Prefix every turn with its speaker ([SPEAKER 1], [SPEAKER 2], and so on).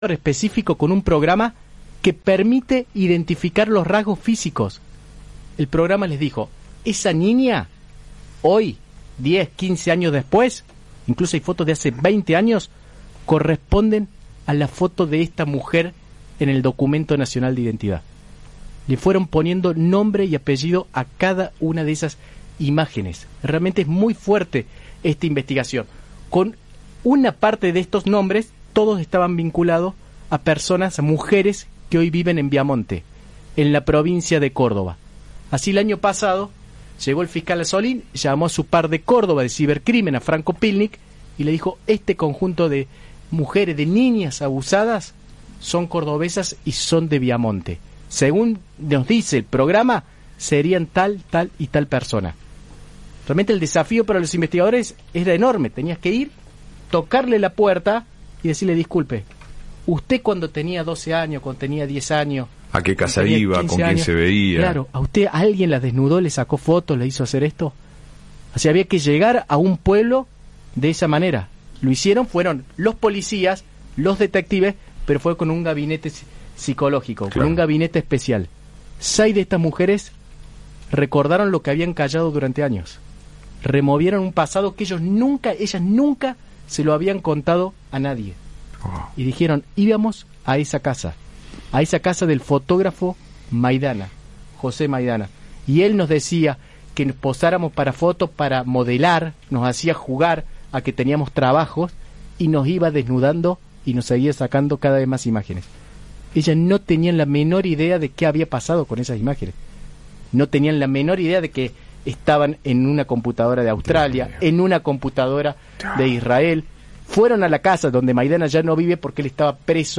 [SPEAKER 1] específico con un programa que permite identificar los rasgos físicos. El programa les dijo, esa niña, hoy, 10, 15 años después, incluso hay fotos de hace 20 años, corresponden a la foto de esta mujer en el Documento Nacional de Identidad. Le fueron poniendo nombre y apellido a cada una de esas imágenes. Realmente es muy fuerte esta investigación. Con una parte de estos nombres, todos estaban vinculados a personas, a mujeres que hoy viven en Viamonte, en la provincia de Córdoba. Así el año pasado llegó el fiscal Solín, llamó a su par de Córdoba de cibercrimen, a Franco Pilnik, y le dijo, este conjunto de mujeres, de niñas abusadas, son cordobesas y son de Viamonte. Según nos dice el programa, serían tal, tal y tal persona. Realmente el desafío para los investigadores era enorme. Tenías que ir, tocarle la puerta y decirle, disculpe, usted cuando tenía 12 años, cuando tenía 10 años...
[SPEAKER 2] ¿A qué casa iba? ¿Con quién se veía?
[SPEAKER 1] Claro, ¿a usted alguien la desnudó, le sacó fotos, le hizo hacer esto? Así había que llegar a un pueblo de esa manera. Lo hicieron, fueron los policías, los detectives, pero fue con un gabinete psicológico, claro, con un gabinete especial. 6 de estas mujeres recordaron lo que habían callado durante años. Removieron un pasado que ellas nunca se lo habían contado a nadie. Y dijeron, íbamos a esa casa del fotógrafo Maidana, José Maidana. Y él nos decía que nos posáramos para fotos, para modelar, nos hacía jugar a que teníamos trabajos y nos iba desnudando y nos seguía sacando cada vez más imágenes. Ellas no tenían la menor idea de qué había pasado con esas imágenes. No tenían la menor idea de que estaban en una computadora de Australia, en una computadora de Israel. Fueron a la casa donde Maidana ya no vive porque él estaba preso